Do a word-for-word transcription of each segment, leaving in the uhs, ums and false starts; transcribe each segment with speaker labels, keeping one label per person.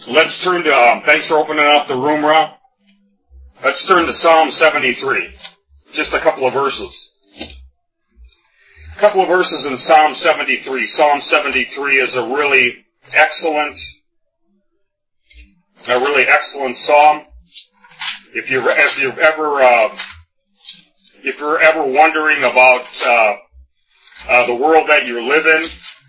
Speaker 1: Let's turn to, um, thanks for opening up the room, Rob. Let's turn to Psalm seventy-three. Just a couple of verses. A couple of verses in Psalm seventy-three. Psalm seventy-three is a really excellent, a really excellent psalm. If you're, if you're ever, uh, if you're ever wondering about, uh, uh, the world that you live in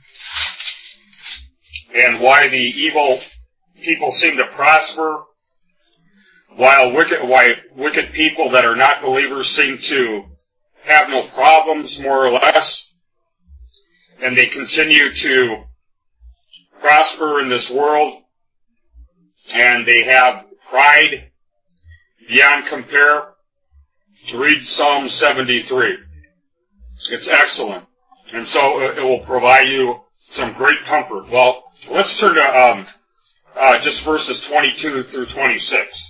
Speaker 1: and why the evil people seem to prosper, while wicked, why wicked people that are not believers seem to have no problems, more or less, and they continue to prosper in this world, and they have pride beyond compare, to read Psalm seventy-three. It's excellent. And so it will provide you some great comfort. Well, let's turn to um, uh, just verses twenty-two through twenty-six.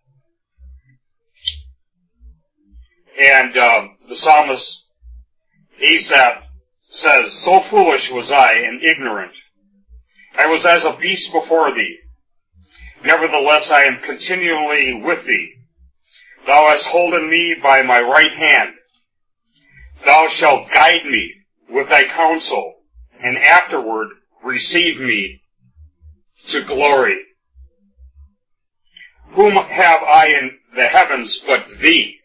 Speaker 1: And um, the psalmist Asaph says, "So foolish was I and ignorant. I was as a beast before thee. Nevertheless I am continually with thee. Thou hast holden me by my right hand. Thou shalt guide me with thy counsel, and afterward receive me to glory. Whom have I in the heavens but thee?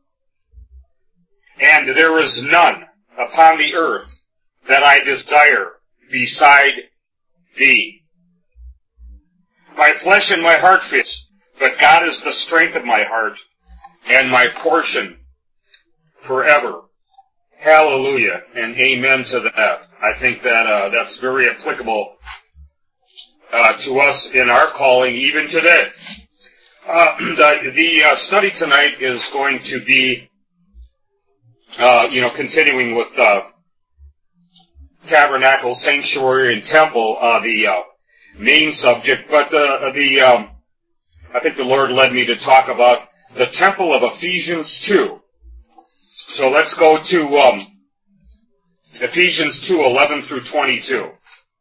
Speaker 1: And there is none upon the earth that I desire beside thee. My flesh and my heart fails, but God is the strength of my heart and my portion forever." Hallelujah and amen to that. I think that uh, that's very applicable uh, to us in our calling even today. Uh, the the uh, study tonight is going to be, uh, you know, continuing with uh, tabernacle, sanctuary, and temple, uh, the uh, main subject. But uh, the um, I think the Lord led me to talk about the temple of Ephesians two. So let's go to um, Ephesians two, eleven through twenty-two.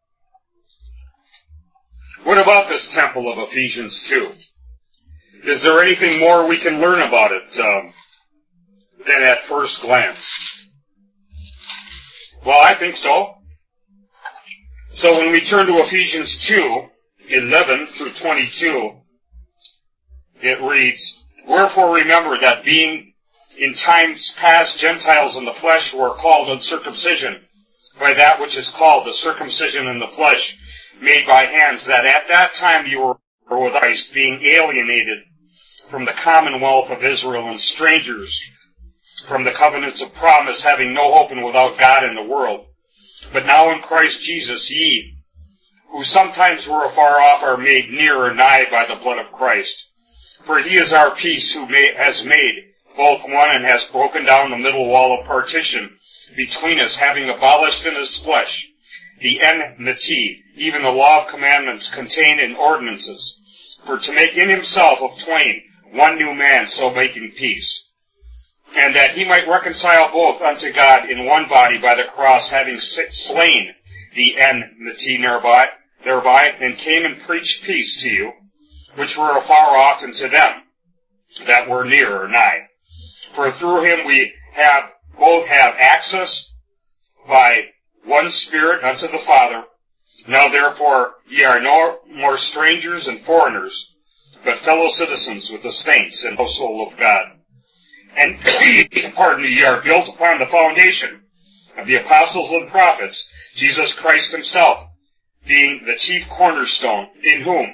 Speaker 1: What about this temple of Ephesians two? Is there anything more we can learn about it um, than at first glance? Well, I think so. So when we turn to Ephesians two, eleven through twenty-two, it reads, "Wherefore remember that being in times past Gentiles in the flesh were called uncircumcision by that which is called the circumcision in the flesh made by hands, that at that time you were with Christ, being alienated from the commonwealth of Israel and strangers from the covenants of promise, having no hope and without God in the world. But now in Christ Jesus ye, who sometimes were afar off, are made near and nigh by the blood of Christ. For he is our peace, who may, has made both one, and has broken down the middle wall of partition between us, having abolished in his flesh the enmity, even the law of commandments contained in ordinances, for to make in himself of twain one new man, so making peace, and that he might reconcile both unto God in one body by the cross, having slain the enmity thereby, thereby, and came and preached peace to you, which were afar off, and to them that were near or nigh. For through him we have both have access by one Spirit unto the Father. Now therefore ye are no more strangers and foreigners, but fellow citizens with the saints and household of God. And, pardon me, ye are built upon the foundation of the apostles and prophets, Jesus Christ himself being the chief cornerstone, in whom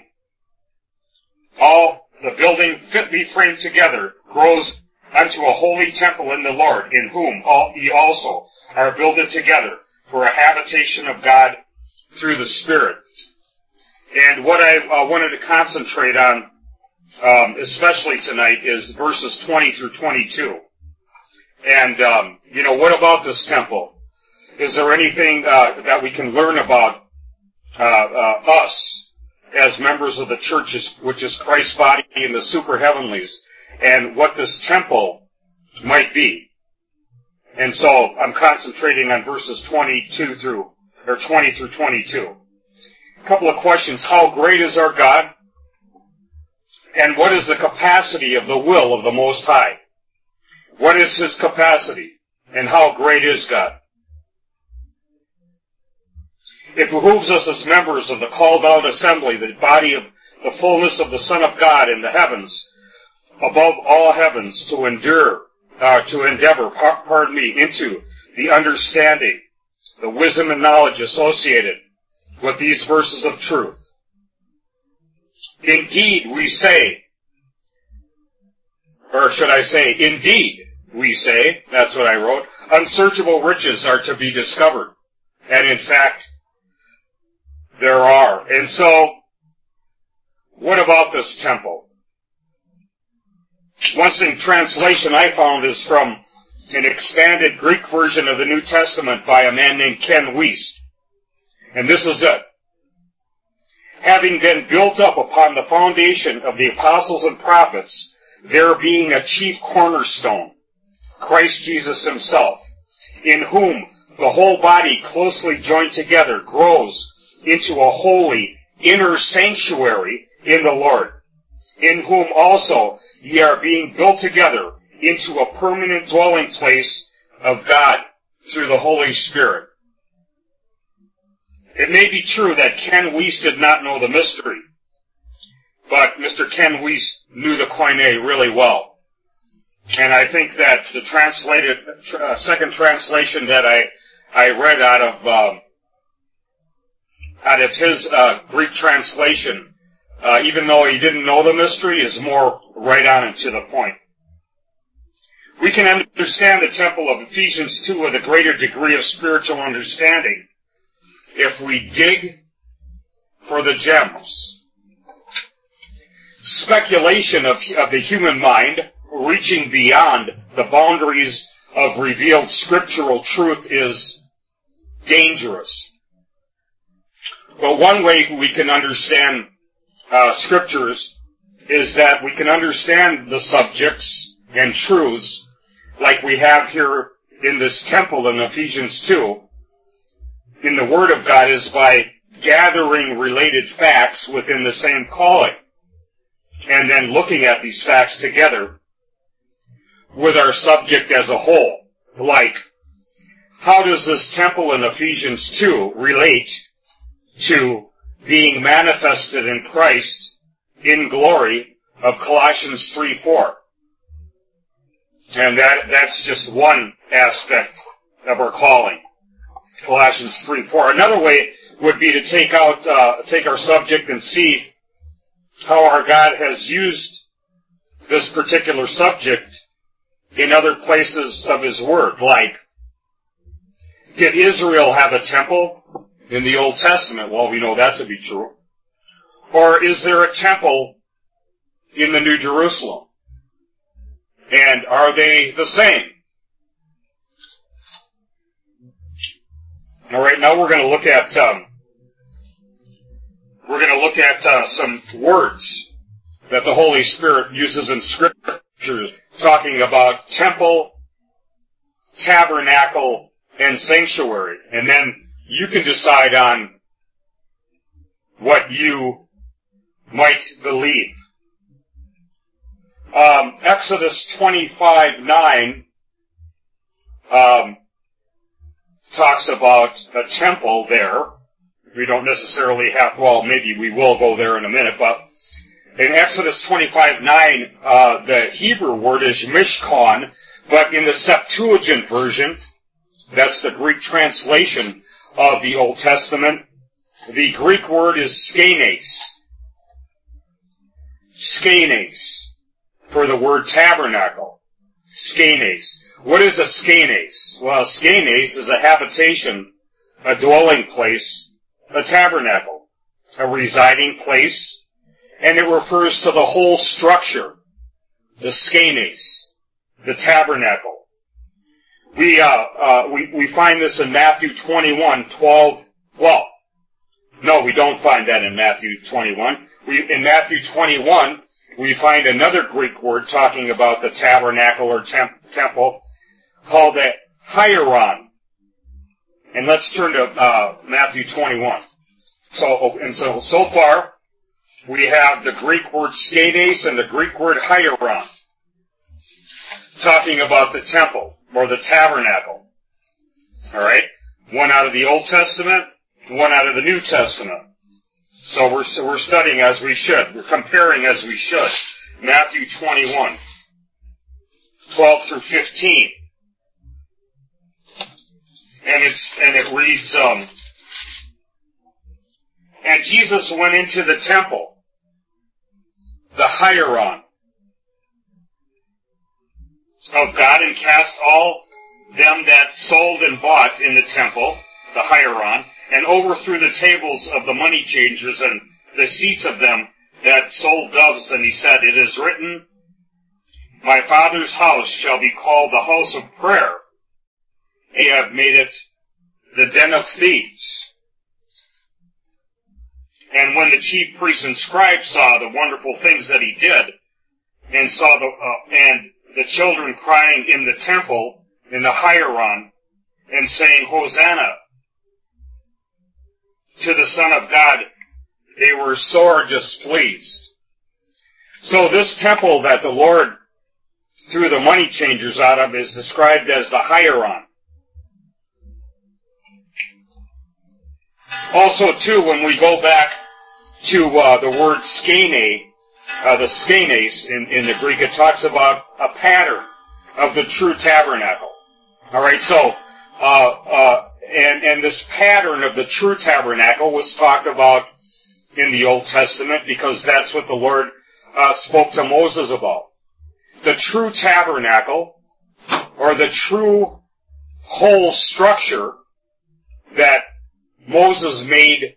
Speaker 1: all the building fitly framed together grows unto a holy temple in the Lord, in whom all, ye also are builded together for a habitation of God through the Spirit." And what I uh, wanted to concentrate on, um, especially tonight, is verses twenty through twenty-two. And, um, you know, what about this temple? Is there anything uh, that we can learn about uh, uh, us as members of the church, which is Christ's body in the super heavenlies, and what this temple might be? And so I'm concentrating on verses twenty-two through, or twenty through twenty-two. a couple of questions. How great is our God? And what is the capacity of the will of the Most High? What is His capacity? And how great is God? It behooves us as members of the called out assembly, the body of the fullness of the Son of God in the heavens, above all heavens, to endure, uh, to endeavor, pardon me, into the understanding, the wisdom and knowledge associated with these verses of truth. Indeed, we say, or should I say, indeed, we say, that's what I wrote, unsearchable riches are to be discovered. And in fact, there are. And so, what about this temple? One thing translation I found is from an expanded Greek version of the New Testament by a man named Ken Wiest. And this is it. Having been built up upon the foundation of the apostles and prophets, there being a chief cornerstone, Christ Jesus himself, in whom the whole body closely joined together grows into a holy inner sanctuary in the Lord, in whom also ye are being built together into a permanent dwelling place of God through the Holy Spirit. It may be true that Ken Wiest did not know the mystery, but Mister Ken Wiest knew the Koine really well. And I think that the translated, uh, second translation that I, I read out of, um, out of his, uh, Greek translation, uh, even though he didn't know the mystery, is more right on and to the point. We can understand the temple of Ephesians two with a greater degree of spiritual understanding if we dig for the gems. Speculation of, of the human mind, reaching beyond the boundaries of revealed scriptural truth, is dangerous. But one way we can understand uh, scriptures is that we can understand the subjects and truths like we have here in this temple in Ephesians two, in the Word of God, is by gathering related facts within the same calling, and then looking at these facts together with our subject as a whole. Like, how does this temple in Ephesians two relate to being manifested in Christ in glory of Colossians three four? And that, that's just one aspect of our calling. Colossians three four. Another way would be to take out, uh, take our subject and see how our God has used this particular subject in other places of His Word. Like, did Israel have a temple in the Old Testament? Well, we know that to be true. Or is there a temple in the New Jerusalem? And are they the same? All right, now we're going to look at um, we're going to look at uh, some words that the Holy Spirit uses in Scripture, talking about temple, tabernacle, and sanctuary, and then you can decide on what you might believe. Um, Exodus twenty-five nine um, talks about a temple there. We don't necessarily have, well, maybe we will go there in a minute, but in Exodus twenty-five nine, uh, the Hebrew word is mishkan, but in the Septuagint version, that's the Greek translation of the Old Testament, the Greek word is skenes. Skenes, for the word tabernacle. Skenes. What is a skenes? Well, skenes is a habitation, a dwelling place, a tabernacle, a residing place, and it refers to the whole structure, the skenes, the tabernacle. We, uh, uh, we, we find this in Matthew twenty-one, twelve, well, no, we don't find that in Matthew twenty-one. We, in Matthew twenty-one, we find another Greek word talking about the tabernacle or temp, temple called the hieron. And let's turn to, uh, Matthew twenty-one. So, and so, so far, we have the Greek word skenes and the Greek word hieron, talking about the temple, or the tabernacle. Alright? One out of the Old Testament, one out of the New Testament. So we're, so we're studying as we should. We're comparing as we should. Matthew twenty-one, twelve through fifteen. And it's, and it reads, um, and Jesus went into the temple, the hieron of God, and cast all them that sold and bought in the temple, the hieron, and overthrew the tables of the money changers and the seats of them that sold doves. And he said, it is written, my Father's house shall be called the house of prayer. They have made it the den of thieves. And when the chief priests and scribes saw the wonderful things that he did, and saw the uh, and the children crying in the temple, in the hieron, and saying, Hosanna to the Son of God, they were sore displeased. So this temple that the Lord threw the money changers out of is described as the hieron. Also, too, when we go back to uh, the word skene, uh, the skenes in, in the Greek, it talks about a pattern of the true tabernacle. All right, so uh, uh, and and this pattern of the true tabernacle was talked about in the Old Testament because that's what the Lord uh, spoke to Moses about. The true tabernacle, or the true whole structure that Moses made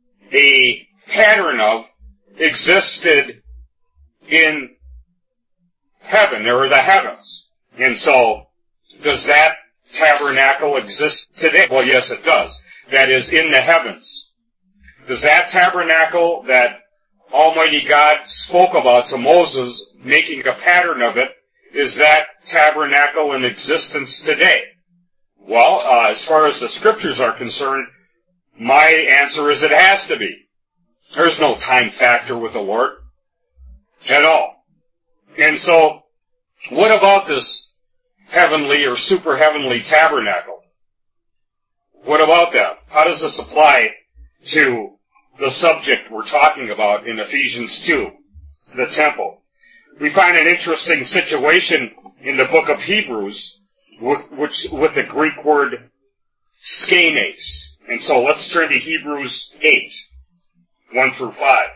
Speaker 1: a pattern of, existed in heaven, or the heavens. And so, does that tabernacle exist today? Well, yes, it does. That is, in the heavens. Does that tabernacle that Almighty God spoke about to Moses, making a pattern of it, is that tabernacle in existence today? Well, uh, as far as the scriptures are concerned, my answer is it has to be. There's no time factor with the Lord at all. And so, what about this heavenly or super heavenly tabernacle? What about that? How does this apply to the subject we're talking about in Ephesians two, the temple? We find an interesting situation in the book of Hebrews, which with the Greek word skenes. And so let's turn to Hebrews eight, one through five.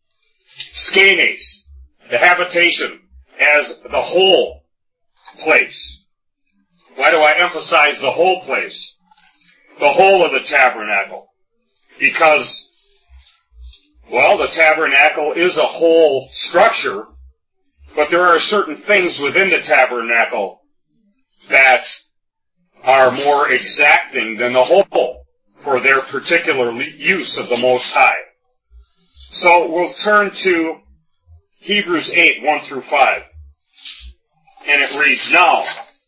Speaker 1: Skenes, the habitation as the whole place. Why do I emphasize the whole place? The whole of the tabernacle. Because, well, the tabernacle is a whole structure, but there are certain things within the tabernacle that are more exacting than the whole for their particular use of the Most High. So we'll turn to Hebrews eight, one through five. And it reads, Now,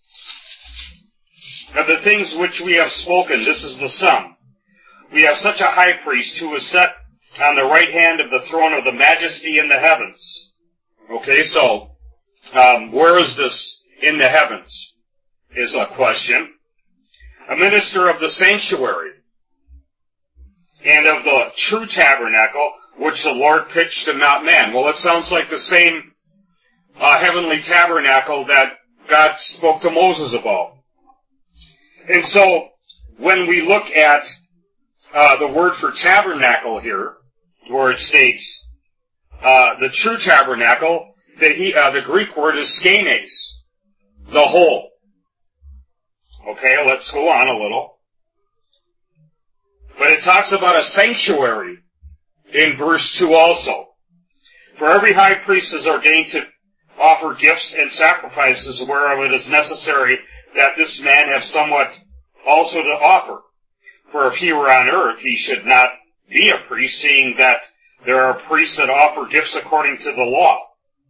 Speaker 1: of the things which we have spoken, this is the sum. We have such a high priest who is set on the right hand of the throne of the majesty in the heavens. Okay, so, um, where is this in the heavens? Is a question. A minister of the sanctuary and of the true tabernacle, which the Lord pitched and not man. Well, it sounds like the same uh, heavenly tabernacle that God spoke to Moses about. And so, when we look at uh, the word for tabernacle here, where it states uh, the true tabernacle, the, he, uh, the Greek word is skenes, the whole. Okay, let's go on a little. But it talks about a sanctuary in verse two also. For every high priest is ordained to offer gifts and sacrifices whereof it is necessary that this man have somewhat also to offer. For if he were on earth, he should not be a priest, seeing that there are priests that offer gifts according to the law,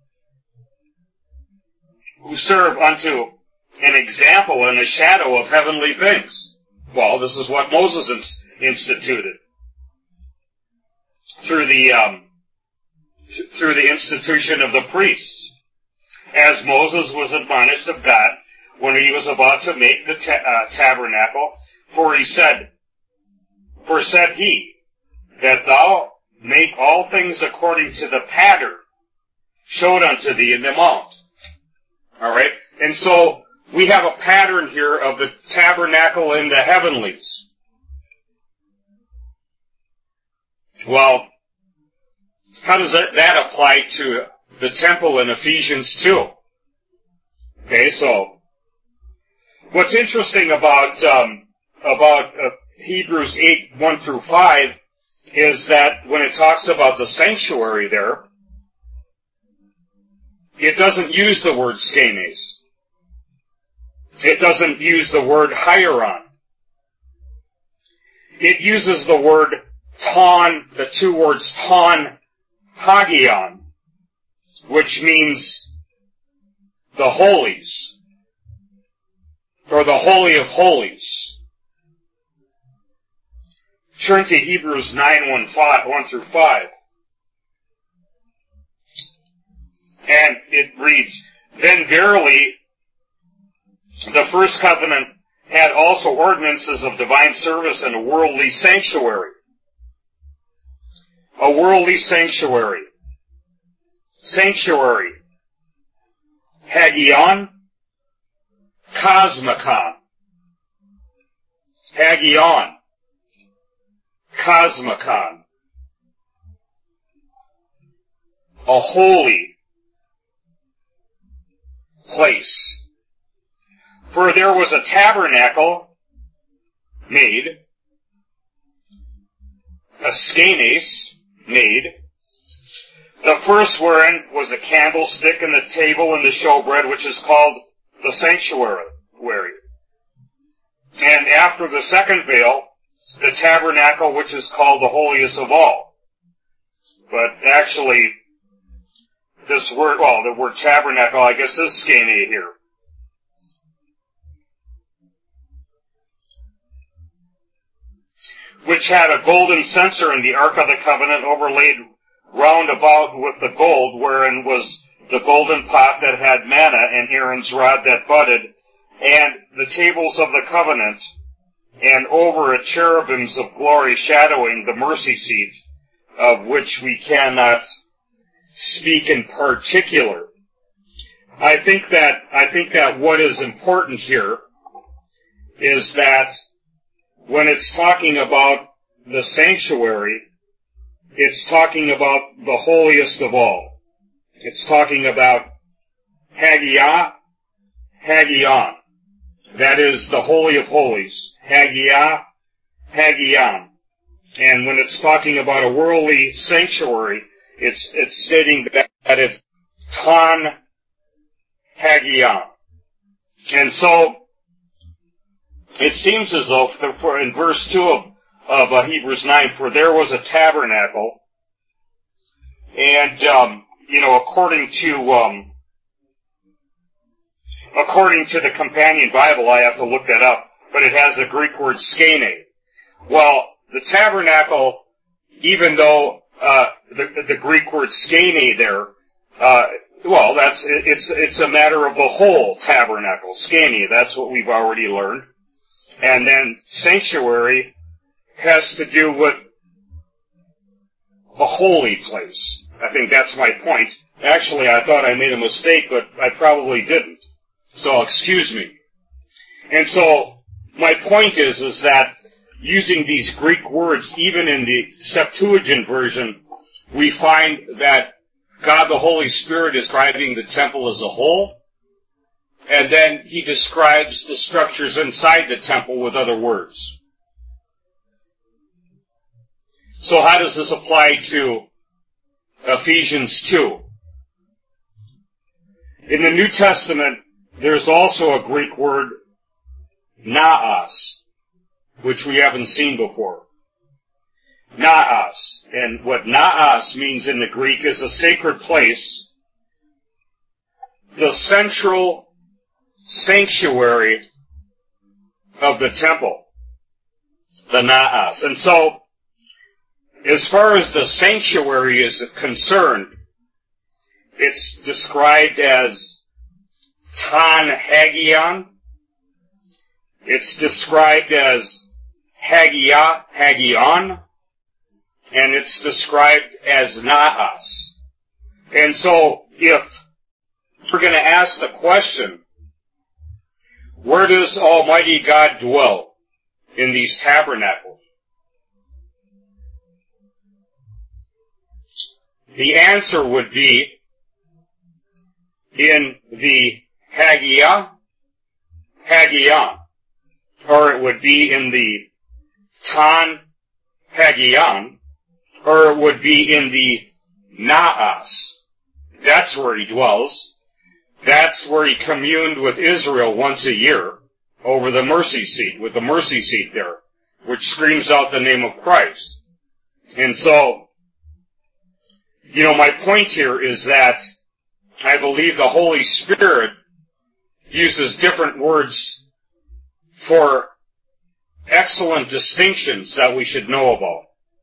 Speaker 1: who serve unto an example and a shadow of heavenly things. Well, this is what Moses instituted. through the um, th- through the institution of the priests, as Moses was admonished of God when he was about to make the ta- uh, tabernacle. For he said, "For said he, that thou make all things according to the pattern showed unto thee in the mount." All right, and so we have a pattern here of the tabernacle in the heavenlies. Well, how does that, that apply to the temple in Ephesians two? Okay, so what's interesting about um, about uh, Hebrews eight one through five is that when it talks about the sanctuary there, it doesn't use the word skenes. It doesn't use the word hieron. It uses the word ton, the two words ton, hagion, which means the holies, or the holy of holies. Turn to Hebrews nine one through five. And it reads, "Then verily the first covenant had also ordinances of divine service and a worldly sanctuary." A worldly sanctuary. Sanctuary. Hagion. Cosmicon. Hagion. Cosmicon. A holy place. For there was a tabernacle made, a skenes made, the first wherein was a candlestick and the table and the showbread, which is called the sanctuary. And after the second veil, the tabernacle, which is called the holiest of all. But actually, this word, well, the word tabernacle, I guess, is skene here. Which had a golden censer in the ark of the covenant overlaid round about with the gold, wherein was the golden pot that had manna and Aaron's rod that budded, and the tables of the covenant, and over it cherubims of glory shadowing the mercy seat, of which we cannot speak in particular. I think that, I think that what is important here is that when it's talking about the sanctuary, it's talking about the holiest of all. It's talking about Hagia, Hagion. That is the Holy of Holies. Hagia, Hagion. And when it's talking about a worldly sanctuary, it's, it's stating that, that it's Ton Hagion. And so, it seems as though, for in verse two of, of uh, Hebrews nine, for there was a tabernacle, and, um, you know, according to, um, according to the companion Bible, I have to look that up, but it has the Greek word skene. Well, the tabernacle, even though, uh, the, the Greek word skene there, uh, well, that's, it's, it's a matter of the whole tabernacle, skene, that's what we've already learned. And then sanctuary has to do with a holy place. I think that's my point. Actually, I thought I made a mistake, but I probably didn't. So excuse me. And so my point is, is that using these Greek words, even in the Septuagint version, we find that God the Holy Spirit is describing the temple as a whole. And then he describes the structures inside the temple with other words. So how does this apply to Ephesians two? In the New Testament, there's also a Greek word, naos, which we haven't seen before. Naos. And what naos means in the Greek is a sacred place, the central sanctuary of the temple, the naos. And so, As far as the sanctuary is concerned, it's described as Tan Hagion. It's described as Hagia, Hagion. And it's described as Naas. And so, if we're going to ask the question, where does Almighty God dwell in these tabernacles? The answer would be in the Hagia, Hagion, or it would be in the Tan Hagion, or it would be in the Naas. That's where he dwells. That's where he communed with Israel once a year over the mercy seat, with the mercy seat there, which screams out the name of Christ. And so, you know, my point here is that I believe the Holy Spirit uses different words for excellent distinctions that we should know about.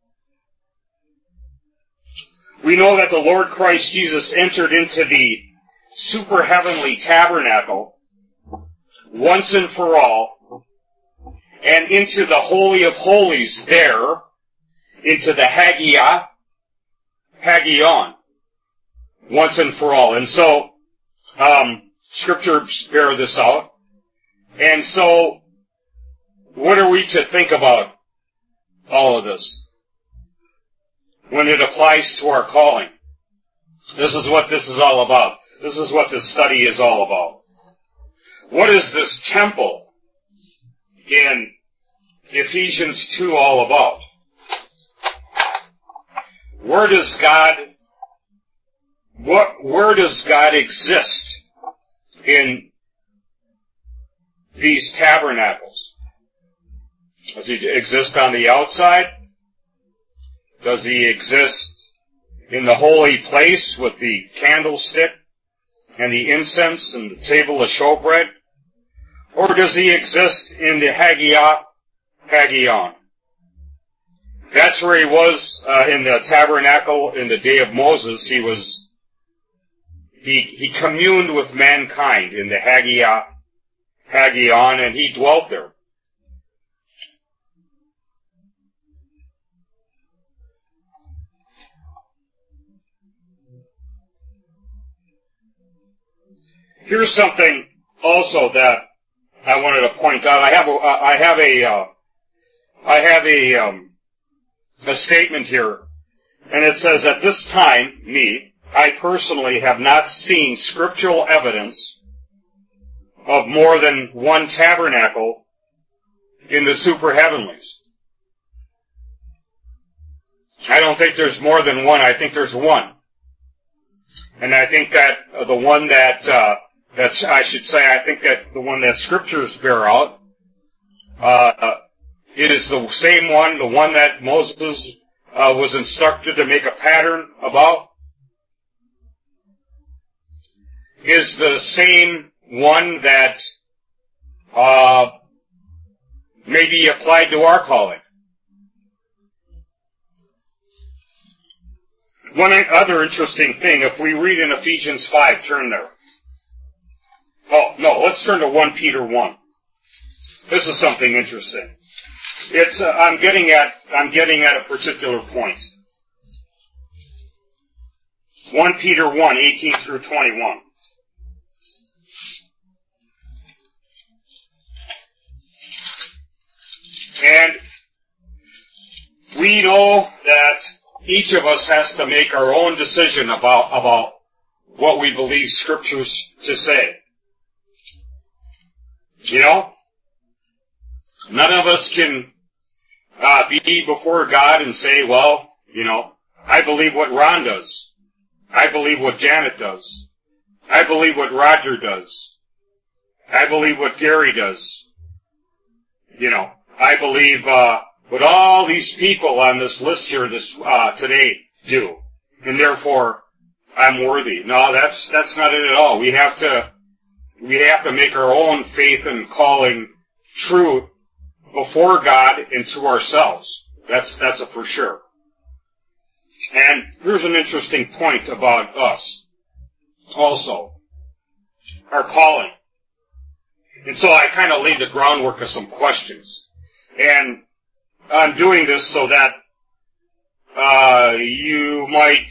Speaker 1: We know that the Lord Christ Jesus entered into the super heavenly tabernacle once and for all, and into the Holy of Holies there, into the Hagia, Hagion, once and for all. And so, um, scriptures bear this out. And so, what are we to think about all of this when it applies to our calling? This is what this is all about. This is what this study is all about. What is this temple in Ephesians two all about? Where does God, what, where does God exist in these tabernacles? Does he exist on the outside? Does he exist in the holy place with the candlestick and the incense and the table of showbread? Or does he exist in the Hagia, Hagion? That's where he was uh, in the tabernacle in the day of Moses. He was, he, he communed with mankind in the Hagia, Hagion, and he dwelt there. Here's something also that I wanted to point out. I have a, I have a, uh, I have a, um, a statement here, and it says, at this time, me, I personally have not seen scriptural evidence of more than one tabernacle in the super heavenlies. I don't think there's more than one. I think there's one. And I think that uh, the one that, uh, that's, I should say, I think that the one that scriptures bear out, uh, it is the same one, the one that Moses uh, was instructed to make a pattern about, is the same one that uh, may be applied to our calling. One other interesting thing, if we read in Ephesians five, turn there. Oh, no, let's turn to First Peter one. This is something interesting. It's, uh, I'm getting at, I'm getting at a particular point. First Peter one, eighteen through twenty-one. And we know that each of us has to make our own decision about, about what we believe scriptures to say. You know? None of us can uh, be before God and say, well, you know, I believe what Ron does. I believe what Janet does. I believe what Roger does. I believe what Gary does. You know, I believe uh, what all these people on this list here this uh, today do, and therefore I'm worthy. No, that's that's not it at all. We have to we have to make our own faith and calling true before God and to ourselves. That's that's a for sure. And here's an interesting point about us also. Our calling. And so I kind of laid the groundwork of some questions. And I'm doing this so that uh you might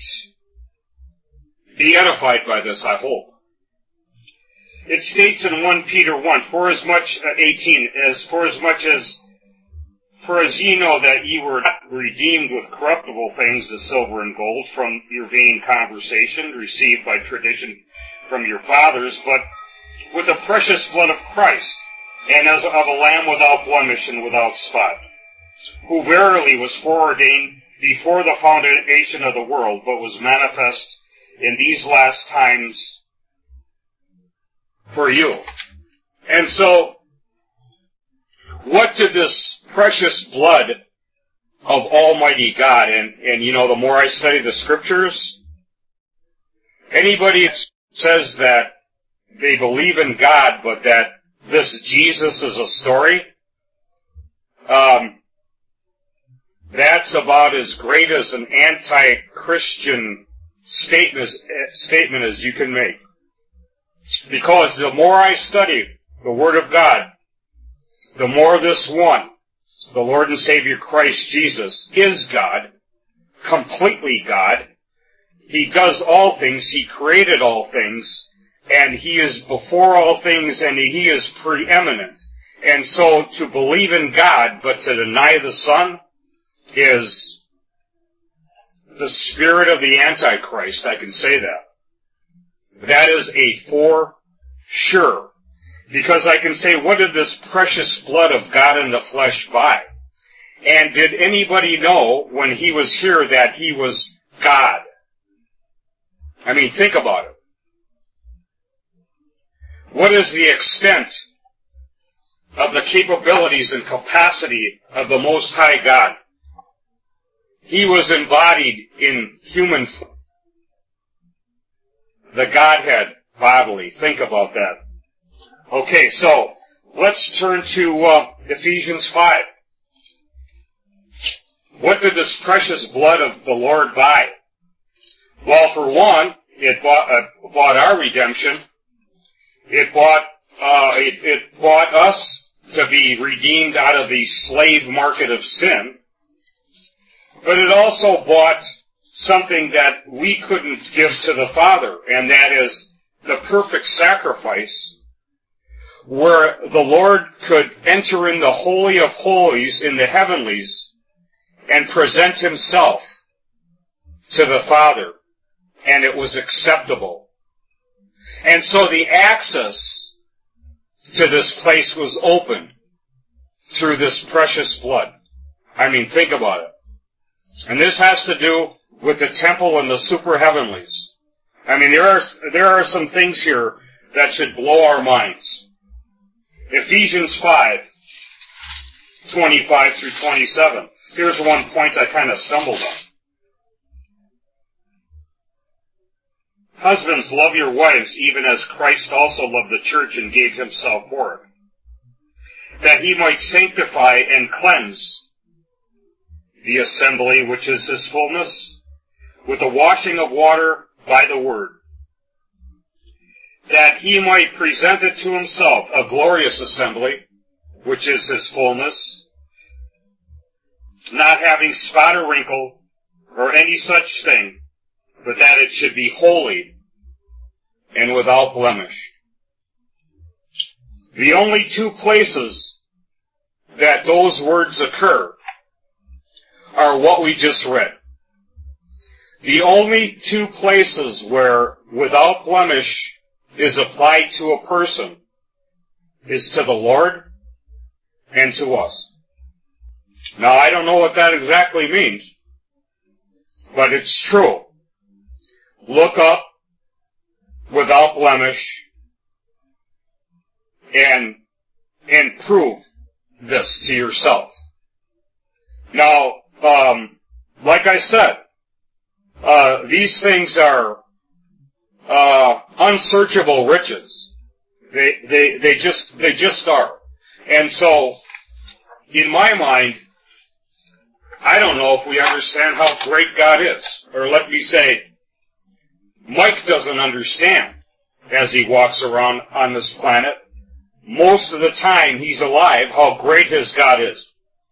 Speaker 1: be edified by this, I hope. It states in First Peter one, for as much, uh, eighteen, as for as much as, for as ye know that ye were not redeemed with corruptible things, as silver and gold, from your vain conversation, received by tradition from your fathers, but with the precious blood of Christ, and as of a lamb without blemish and without spot, who verily was foreordained before the foundation of the world, but was manifest in these last times for you. And so, what did this precious blood of Almighty God, and, and you know, the more I study the scriptures, anybody that says that they believe in God, but that this Jesus is a story, um, that's about as great as an anti-Christian statement, statement as you can make. Because the more I study the Word of God, the more this one, the Lord and Savior Christ Jesus, is God, completely God. He does all things, He created all things, and He is before all things, and He is preeminent. And so to believe in God, but to deny the Son, is the spirit of the Antichrist, I can say that. That is a for sure. Because I can say, what did this precious blood of God in the flesh buy? And did anybody know when He was here that He was God? I mean, think about it. What is the extent of the capabilities and capacity of the Most High God? He was embodied in human form. The Godhead bodily. Think about that. Okay, so let's turn to uh, Ephesians five. What did this precious blood of the Lord buy? Well, for one, it bought, uh, bought our redemption. It bought uh, it, it bought us to be redeemed out of the slave market of sin. But it also bought something that we couldn't give to the Father, and that is the perfect sacrifice, where the Lord could enter in the Holy of Holies in the heavenlies and present Himself to the Father, and it was acceptable. And so the access to this place was open through this precious blood. I mean, think about it. And this has to do with the temple and the super heavenlies. I mean, there are, there are some things here that should blow our minds. Ephesians five, twenty-five through twenty-seven. Here's one point I kind of stumbled on. Husbands, love your wives, even as Christ also loved the church and gave Himself for it, that He might sanctify and cleanse the assembly, which is His fullness, with the washing of water by the word, that He might present it to Himself, a glorious assembly, which is His fullness, not having spot or wrinkle, or any such thing, but that it should be holy and without blemish. The only two places that those words occur are what we just read. The only two places where without blemish is applied to a person is to the Lord and to us. Now, I don't know what that exactly means, but it's true. Look up without blemish and and prove this to yourself. Now, um, like I said, uh, these things are uh, unsearchable riches. They they they just they just are. And so, in my mind, I don't know if we understand how great God is. Or let me say, Mike doesn't understand as he walks around on this planet. Most of the time he's alive, how great his God is.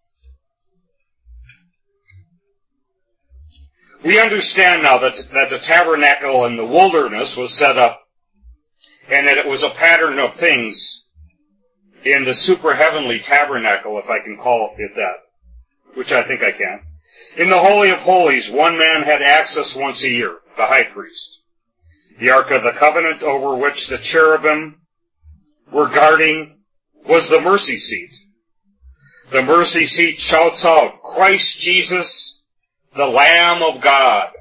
Speaker 1: We understand now that, that the tabernacle in the wilderness was set up and that it was a pattern of things in the super heavenly tabernacle, if I can call it that, which I think I can. In the Holy of Holies, one man had access once a year, the high priest. The Ark of the Covenant, over which the cherubim were guarding, was the mercy seat. The mercy seat shouts out, Christ Jesus, the Lamb of God.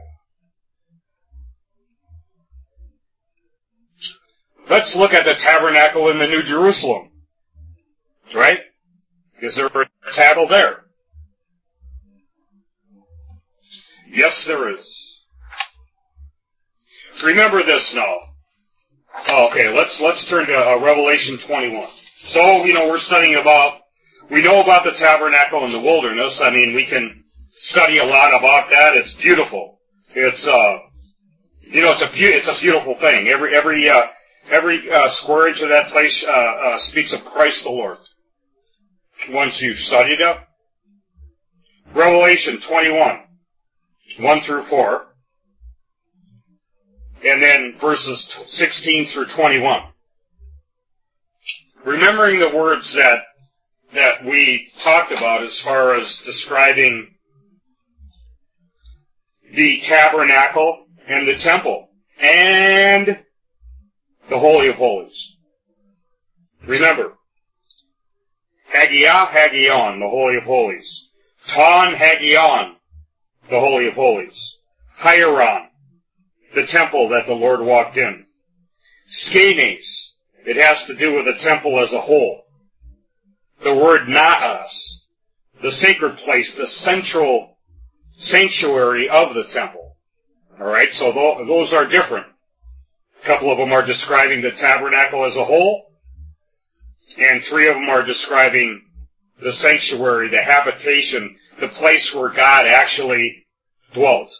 Speaker 1: Let's look at the tabernacle in the New Jerusalem. Right? Is there a tabernacle there? Yes, there is. Remember this now. Oh, okay, let's let's turn to uh, Revelation twenty-one. So, you know, we're studying about, we know about the tabernacle in the wilderness. I mean, we can study a lot about that. It's beautiful. It's, uh, you know, it's a be- it's a beautiful thing. Every every uh, every uh, square inch of that place uh, uh, speaks of Christ the Lord. Once you've studied it, Revelation twenty-one, one through four, and then verses sixteen through twenty-one. Remembering the words that that we talked about as far as describing the tabernacle and the temple and the Holy of Holies. Remember, Hagiah, Hagion, the Holy of Holies. Ton, Hagion, the Holy of Holies. Hieron, the temple that the Lord walked in. Skenes, it has to do with the temple as a whole. The word naas, the sacred place, the central sanctuary of the temple. Alright, so those are different. A couple of them are describing the tabernacle as a whole, and three of them are describing the sanctuary, the habitation, the place where God actually dwelt.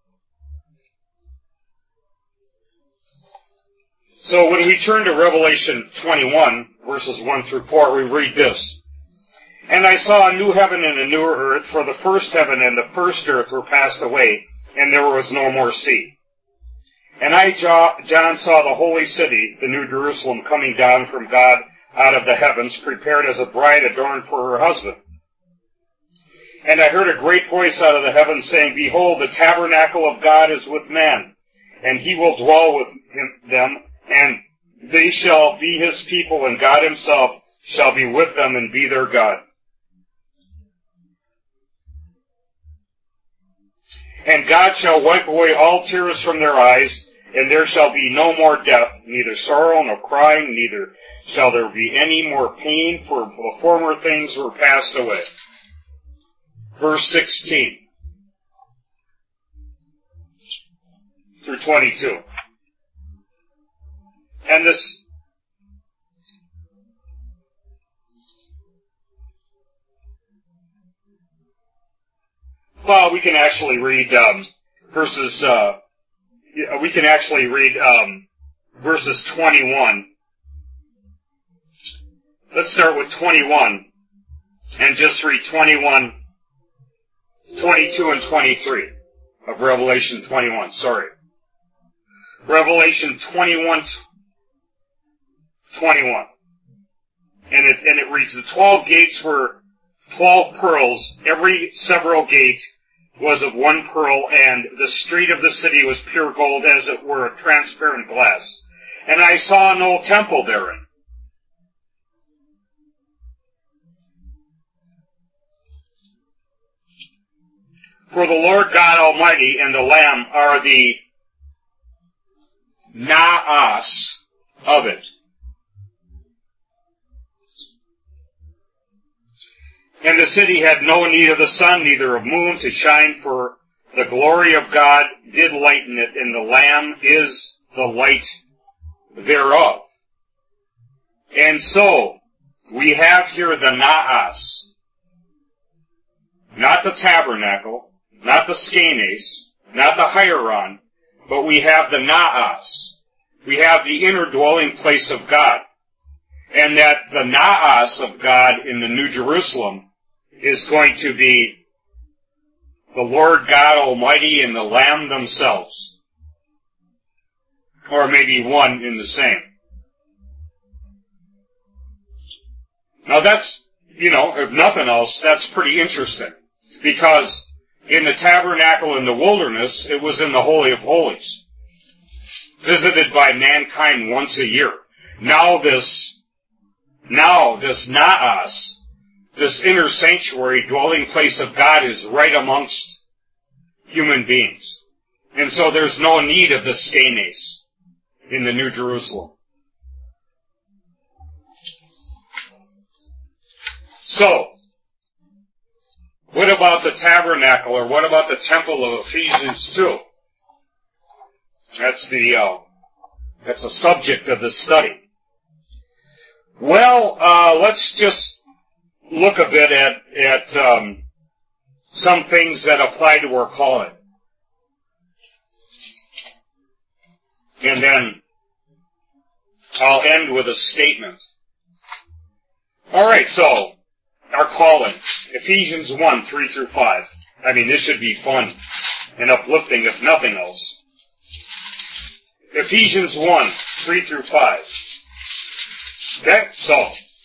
Speaker 1: So when we turn to Revelation twenty-one, verses one through four, we read this. And I saw a new heaven and a newer earth, for the first heaven and the first earth were passed away, and there was no more sea. And I, John, saw the holy city, the New Jerusalem, coming down from God out of the heavens, prepared as a bride adorned for her husband. And I heard a great voice out of the heavens saying, Behold, the tabernacle of God is with men, and he will dwell with him, them, and they shall be his people, and God himself shall be with them and be their God. And God shall wipe away all tears from their eyes, and there shall be no more death, neither sorrow nor crying, neither shall there be any more pain, for the former things were passed away. Verse sixteen through twenty-two. And this, well, we can actually read um, verses, uh, we can actually read um, verses twenty-one. Let's start with twenty-one and just read twenty-one, twenty-two, and twenty-three of Revelation twenty-one. Sorry. Revelation twenty-one, twenty-one. And it, and it reads, the twelve gates were twelve pearls. Every several gate was of one pearl, and the street of the city was pure gold, as it were a transparent glass. And I saw no temple therein. For the Lord God Almighty and the Lamb are the naas of it. And the city had no need of the sun, neither of moon to shine, for the glory of God did lighten it, and the Lamb is the light thereof. And so, we have here the naas. not the tabernacle, not the skenes, not the hieron, but we have the naas. We have the inner dwelling place of God. And that the naas of God in the New Jerusalem is going to be the Lord God Almighty and the Lamb themselves. Or maybe one in the same. Now that's, you know, if nothing else, that's pretty interesting. Because in the tabernacle in the wilderness, it was in the Holy of Holies, visited by mankind once a year. Now this, now this naas, this inner sanctuary dwelling place of God is right amongst human beings. And so there's no need of the skenes in the New Jerusalem. So, what about the tabernacle, or what about the temple of Ephesians two? That's the, uh, that's the subject of this study. Well, uh, let's just look a bit at, at, um, some things that apply to our calling. And then I'll end with a statement. Alright, so, our calling. Ephesians one, three through five. I mean, this should be fun and uplifting if nothing else. Ephesians one, three through five. Okay, so,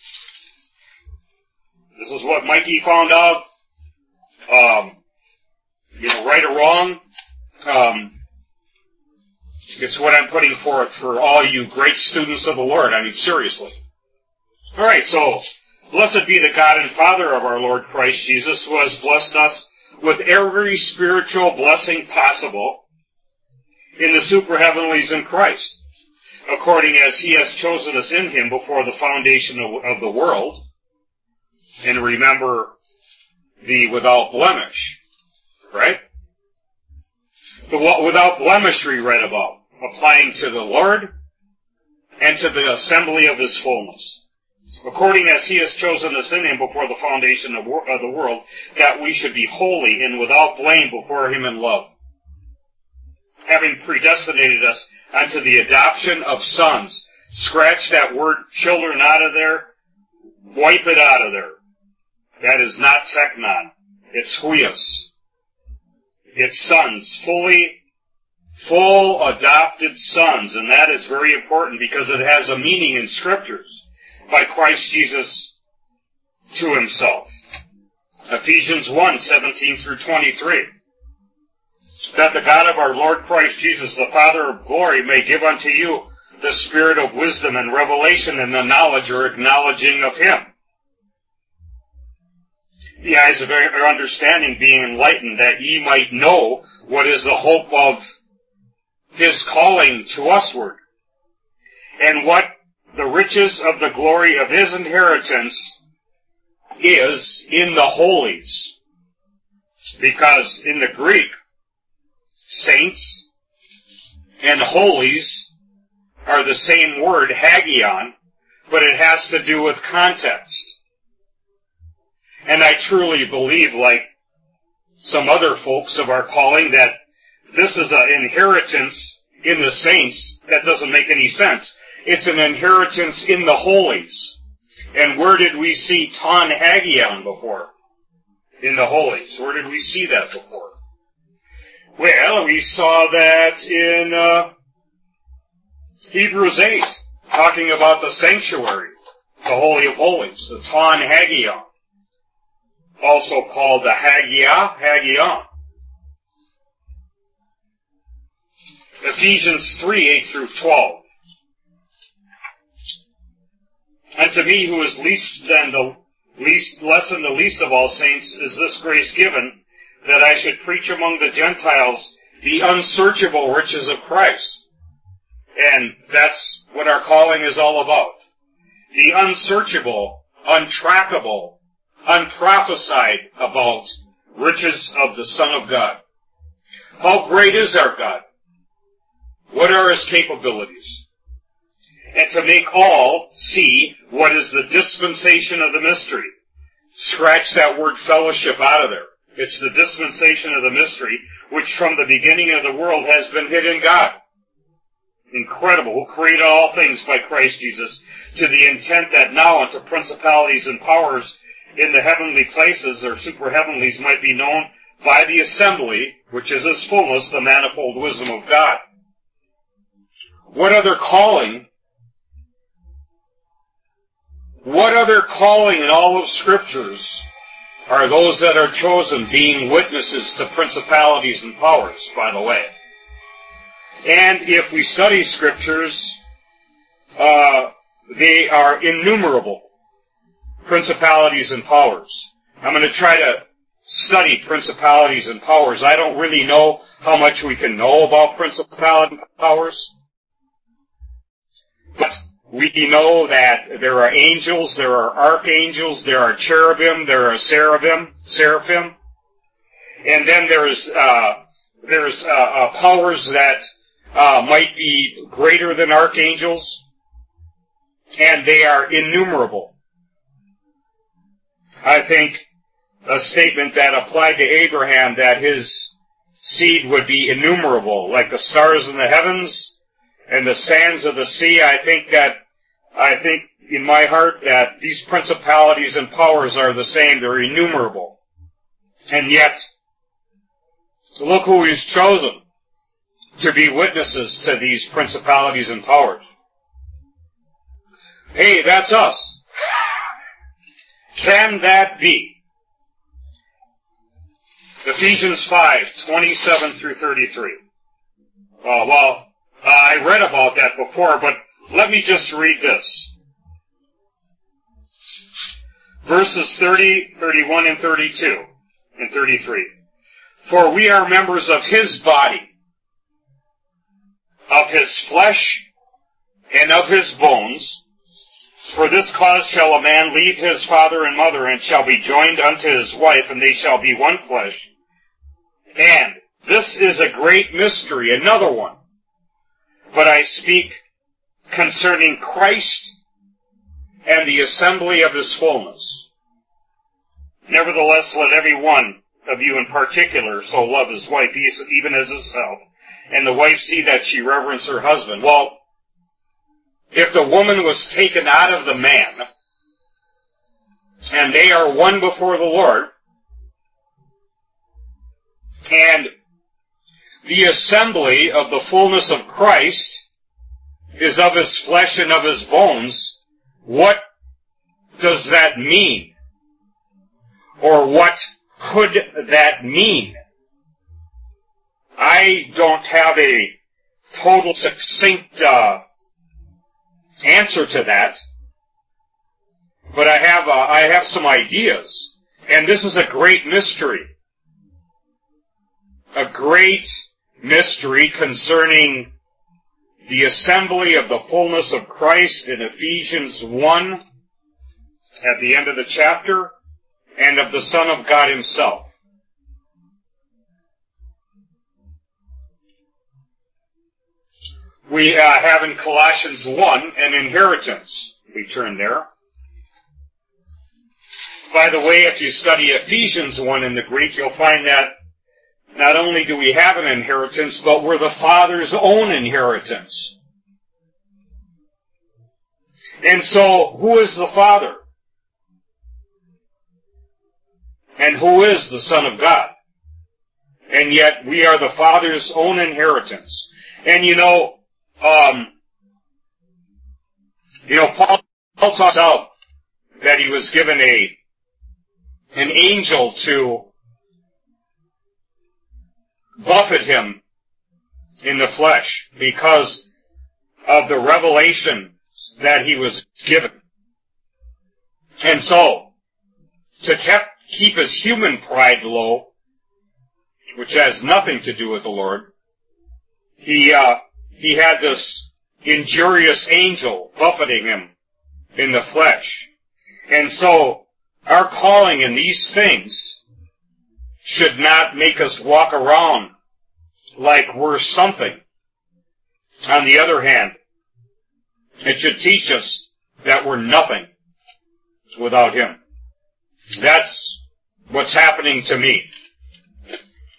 Speaker 1: this is what Mikey found out. Um, you know, right or wrong, um, it's what I'm putting forth for all you great students of the Lord. I mean, seriously. Alright, so, blessed be the God and Father of our Lord Christ Jesus, who has blessed us with every spiritual blessing possible in the superheavenlies in Christ, according as he has chosen us in him before the foundation of, of the world. And remember the without blemish, right? The without blemish we read about, applying to the Lord and to the assembly of his fullness. According as he has chosen us in him before the foundation of, of the world, that we should be holy and without blame before him in love, having predestinated us unto the adoption of sons. Scratch that word children out of there. Wipe it out of there. That is not teknon. It's huios. It's sons. Fully, full adopted sons. And that is very important because it has a meaning in scriptures. By Christ Jesus to himself. Ephesians one, seventeen through twenty-three. That the God of our Lord Christ Jesus, the Father of glory, may give unto you the spirit of wisdom and revelation and the knowledge or acknowledging of him. The eyes of your understanding being enlightened, that ye might know what is the hope of his calling to usward, and what the riches of the glory of his inheritance is in the holies. Because in the Greek, saints and holies are the same word, hagion, but it has to do with context. And I truly believe, like some other folks of our calling, that this is an inheritance in the saints that doesn't make any sense. It's an inheritance in the holies. And where did we see ton hagion before? In the holies. Where did we see that before? Well, we saw that in uh, Hebrews eight, talking about the sanctuary, the Holy of Holies, the ton hagion, also called the hagia, hagion. Ephesians three, eight through twelve. And to me, who is least than the least, less than the least of all saints, is this grace given, that I should preach among the Gentiles the unsearchable riches of Christ. And that's what our calling is all about. The unsearchable, untrackable, unprophesied about riches of the Son of God. How great is our God? What are his capabilities? And to make all see what is the dispensation of the mystery. Scratch that word fellowship out of there. It's the dispensation of the mystery, which from the beginning of the world has been hid in God. Incredible, who created all things by Christ Jesus, to the intent that now unto principalities and powers in the heavenly places, or superheavenlies, might be known by the assembly, which is His fullness, the manifold wisdom of God. What other calling, what other calling in all of Scriptures are those that are chosen being witnesses to principalities and powers, by the way? And if we study Scriptures, uh, they are innumerable, principalities and powers. I'm going to try to study principalities and powers. I don't really know how much we can know about principalities and powers. But we know that there are angels, there are archangels, there are cherubim, there are seraphim, seraphim. And then there's, uh, there's, uh, uh powers that, uh, might be greater than archangels. And they are innumerable. I think a statement that applied to Abraham that his seed would be innumerable, like the stars in the heavens and the sands of the sea. I think that, I think in my heart that these principalities and powers are the same. They're innumerable. And yet, look who He's chosen to be witnesses to these principalities and powers. Hey, that's us. Can that be? Ephesians five, twenty-seven through thirty-three. Uh, well, uh, I read about that before, but let me just read this. Verses thirty, thirty-one, and thirty-two, and thirty-three. For we are members of His body, of His flesh, and of His bones. For this cause shall a man leave his father and mother, and shall be joined unto his wife, and they shall be one flesh. And this is a great mystery, another one. But I speak concerning Christ and the assembly of His fullness. Nevertheless, let every one of you in particular so love his wife, even as himself, and the wife see that she reverence her husband. Well, if the woman was taken out of the man, and they are one before the Lord, and the assembly of the fullness of Christ is of His flesh and of His bones, what does that mean? Or what could that mean? I don't have a total succinct uh, answer to that, but I have uh, I have some ideas, and this is a great mystery, a great mystery concerning the assembly of the fullness of Christ in Ephesians one at the end of the chapter, and of the Son of God Himself. We uh, have in Colossians one an inheritance. We turn there. By the way, if you study Ephesians one in the Greek, you'll find that not only do we have an inheritance, but we're the Father's own inheritance. And so, who is the Father? And who is the Son of God? And yet, we are the Father's own inheritance. And you know, Um, you know, Paul, Paul talks out that he was given a, an angel to buffet him in the flesh because of the revelation that he was given. And so, to kept, keep his human pride low, which has nothing to do with the Lord, he, uh, He had this injurious angel buffeting him in the flesh. And so, our calling in these things should not make us walk around like we're something. On the other hand, it should teach us that we're nothing without Him. That's what's happening to me.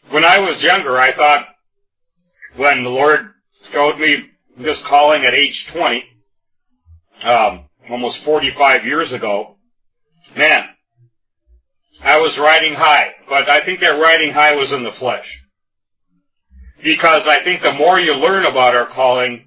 Speaker 1: When I was younger, I thought, when the Lord showed me this calling at age twenty, um, almost forty-five years ago, man, I was riding high. But I think that riding high was in the flesh. Because I think the more you learn about our calling,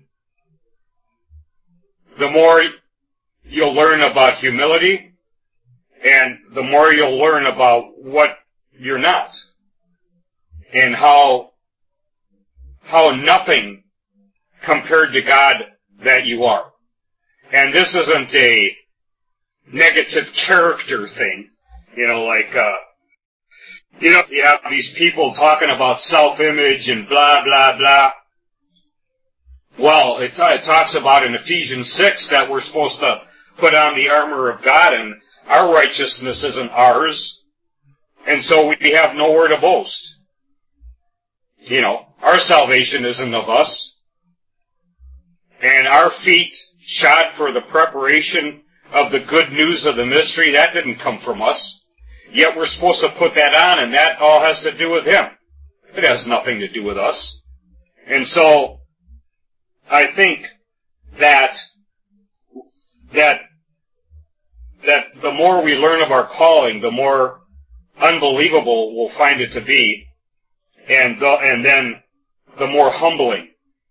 Speaker 1: the more you'll learn about humility, and the more you'll learn about what you're not, and how how nothing compared to God that you are. And this isn't a negative character thing, you know, like, uh, you know, you have these people talking about self-image and blah, blah, blah. Well, it, it talks about in Ephesians six that we're supposed to put on the armor of God, and our righteousness isn't ours, and so we have nowhere to boast. You know, our salvation isn't of us, and our feet shod for the preparation of the good news of the mystery, that didn't come from us. Yet we're supposed to put that on, and that all has to do with Him. It has nothing to do with us. And so, I think that, that, that the more we learn of our calling, the more unbelievable we'll find it to be, and the, and then the more humbling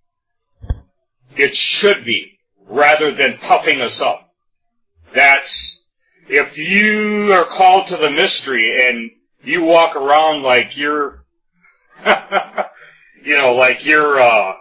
Speaker 1: it should be, rather than puffing us up. That's, if you are called to the mystery and you walk around like you're, you know, like you're, uh,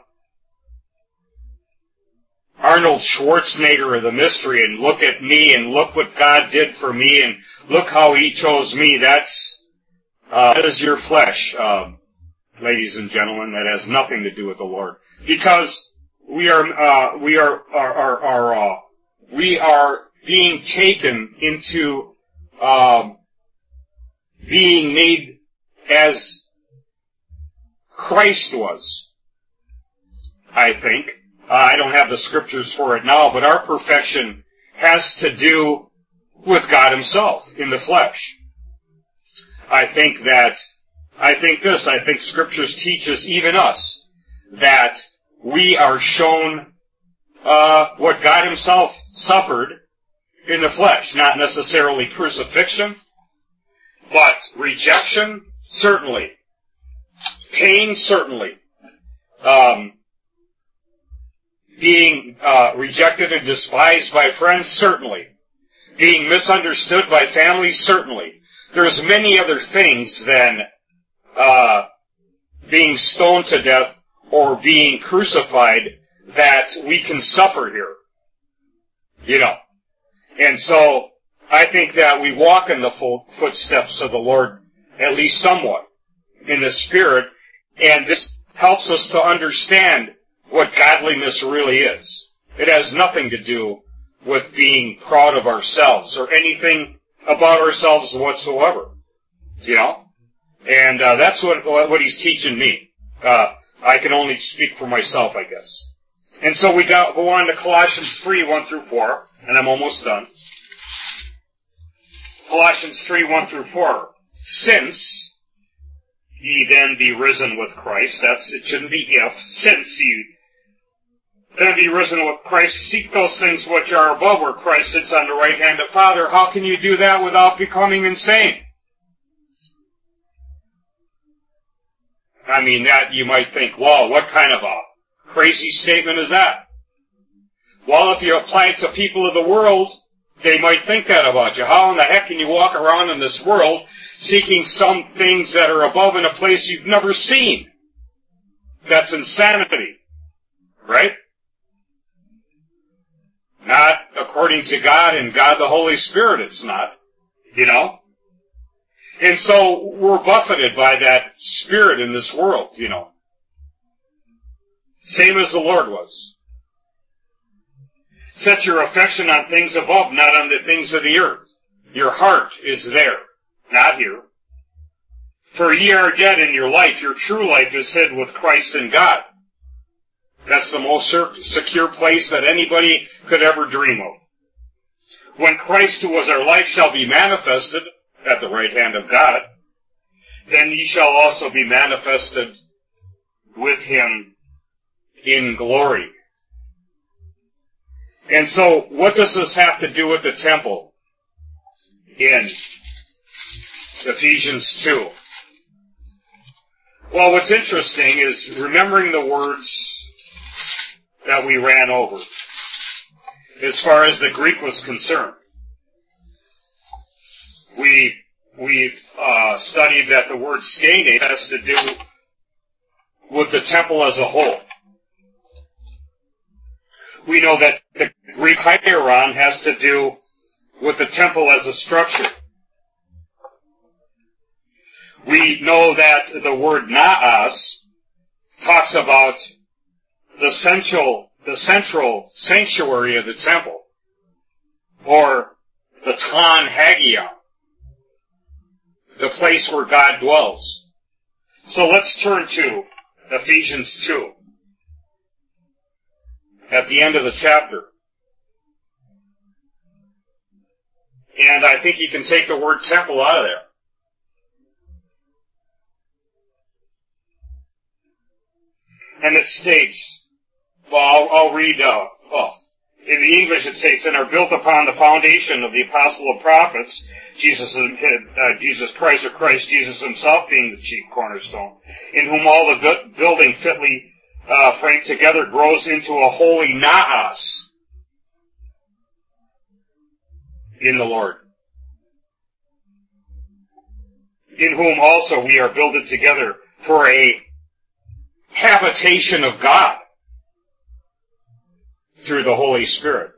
Speaker 1: Arnold Schwarzenegger of the mystery, and look at me and look what God did for me and look how He chose me, that's, uh, that is your flesh, um, ladies and gentlemen. That has nothing to do with the Lord. Because we are, uh, we are, are, are, are uh, we are being taken into, um, being made as Christ was, I think. Uh, I don't have the scriptures for it now, but our perfection has to do with God Himself in the flesh. I think that, I think this, I think scriptures teach us, even us, that we are shown, uh, what God Himself suffered in the flesh. Not necessarily crucifixion, but rejection, certainly. Pain, certainly. Um, being, uh, rejected and despised by friends, certainly. Being misunderstood by family, certainly. There's many other things than, uh, being stoned to death or being crucified that we can suffer here. You know. And so, I think that we walk in the full footsteps of the Lord, at least somewhat, in the Spirit, and this helps us to understand what godliness really is. It has nothing to do with being proud of ourselves or anything about ourselves whatsoever. You know? And uh, that's what what He's teaching me. Uh, I can only speak for myself, I guess. And so we go, go on to Colossians three, one through four, and I'm almost done. Colossians three, one through four. Since ye then be risen with Christ, that's, it shouldn't be if, since ye then be risen with Christ, seek those things which are above where Christ sits on the right hand of Father. How can you do that without becoming insane? I mean, that you might think, wow, what kind of a crazy statement is that? Well, if you apply it to people of the world, they might think that about you. How in the heck can you walk around in this world seeking some things that are above in a place you've never seen? That's insanity, right? Not according to God and God the Holy Spirit, it's not, you know? And so we're buffeted by that spirit in this world, you know. Same as the Lord was. Set your affection on things above, not on the things of the earth. Your heart is there, not here. For ye are dead, and your life, your true life, is hid with Christ in God. That's the most secure place that anybody could ever dream of. When Christ, who was our life, shall be manifested at the right hand of God, then ye shall also be manifested with him in glory. And so, what does this have to do with the temple in Ephesians two? Well, what's interesting is remembering the words that we ran over as far as the Greek was concerned. We we uh, studied that the word skene has to do with the temple as a whole. We know that the Greek hieron has to do with the temple as a structure. We know that the word naos talks about the central, the central sanctuary of the temple, or the Tan Hagion, the place where God dwells. So let's turn to Ephesians two, at the end of the chapter. And I think you can take the word temple out of there. And it states, well, I'll, I'll read, uh, well, in the English it states, and are built upon the foundation of the apostle of prophets, Jesus, uh, Jesus Christ, or Christ Jesus himself being the chief cornerstone, in whom all the building fitly uh, framed together grows into a holy naos in the Lord, in whom also we are builded together for a habitation of God through the Holy Spirit.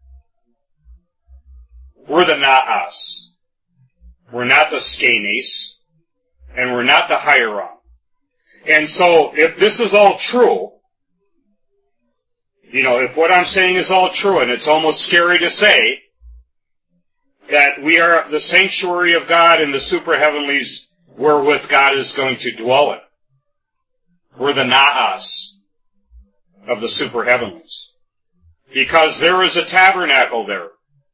Speaker 1: We're the naos. We're not the skenes, and we're not the hieron. And so, if this is all true, you know, if what I'm saying is all true, and it's almost scary to say that we are the sanctuary of God in the super heavenlies wherewith God is going to dwell in. We're the naos of the super heavenlies. Because there is a tabernacle there.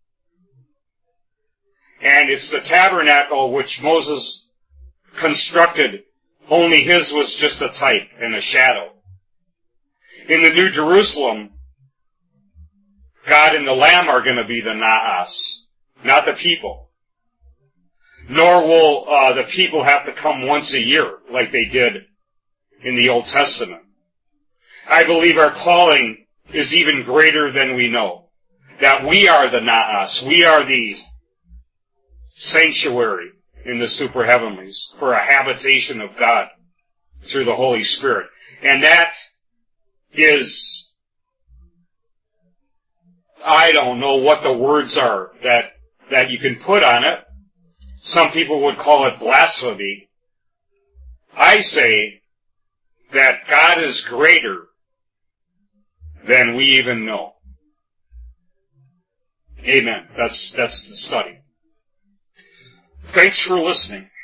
Speaker 1: And it's the tabernacle which Moses constructed, only his was just a type and a shadow. In the New Jerusalem, God and the Lamb are going to be the naos, not the people. Nor will uh, the people have to come once a year like they did in the Old Testament. I believe our calling is even greater than we know. That we are the naos. We are the sanctuary in the super heavenlies for a habitation of God through the Holy Spirit. And that is, I don't know what the words are that, that you can put on it. Some people would call it blasphemy. I say that God is greater than we even know. Amen. That's, that's the study. Thanks for listening.